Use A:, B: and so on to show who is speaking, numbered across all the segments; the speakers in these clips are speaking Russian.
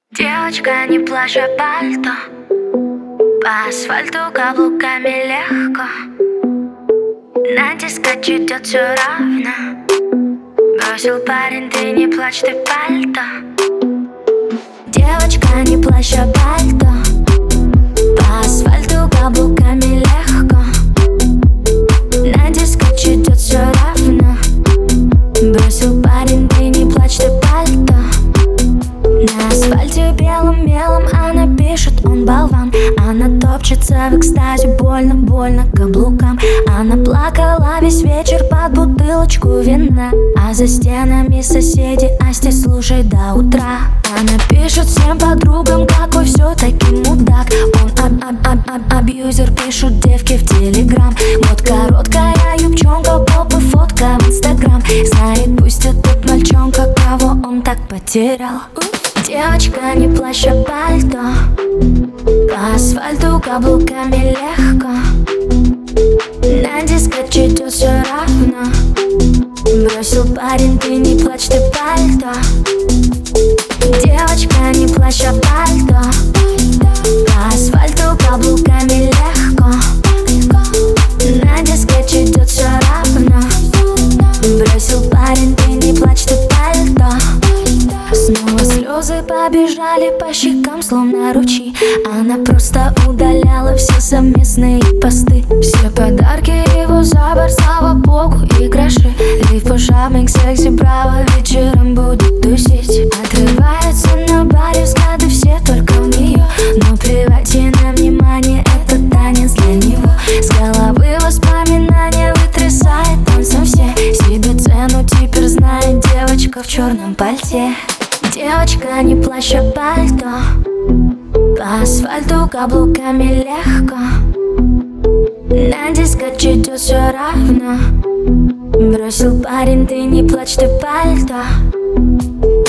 A: Девочка, не плачь, а пальто. По асфальту каблуками легко. На дискотеке идет все равно. Бросил парень, ты не плачь, ты пальто. Девочка, не плачь, а пальто. По асфальту каблуками легко. На дискотеке идет все равно. Бросил парень, ты не плачь, ты пальто. На асфальте белым мелом она пишет, он болван. Она топчется в экстазе, больно, больно каблукам. Она плакала весь вечер под бутылочку вина. А за стенами соседи, Асти, слушай до утра. Она пишет всем подругам, какой все-таки мудак. Он абьюзер, пишут девки в телеграм. Вот короткая юбчонка, попы, фотка в инстаграм. Знает пусть этот мальчонка, кого он так потерял. Девочка, не плачь, а пальто. По асфальту каблуками легко. На дискотеке идет все равно. Бросил парень, ты не плачь, ты пальто. Девочка, не плачь, а пальто. По асфальту каблуками легко. На дискотеке идет все равно. Бросил парень, ты не плачь, ты пальто. Снова слезы побежали по щекам, словно ручьи. Она просто удаляла все совместные посты. Все подарки его за борт, слава богу, и гроши. Лив пушапник, секси, браво, вечером будет тусить. Отрывается на баре, взгляды все только в нее. Но плевать ей на внимание, это танец для него. С головы воспоминания вытрясает танцем все. Себе цену теперь знает девочка в черном пальте. Девочка, не плачь, а пальто. По асфальту каблуками легко. На дискотеке идет все равно. Бросил парень, ты не плачь, ты пальто.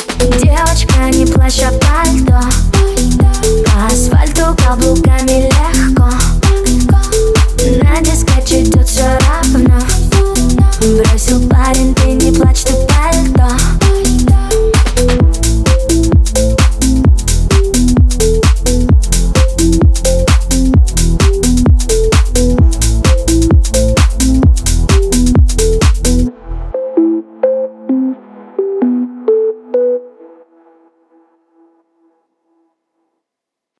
A: Девочка, не плачь, а пальто. По асфальту каблуками легко.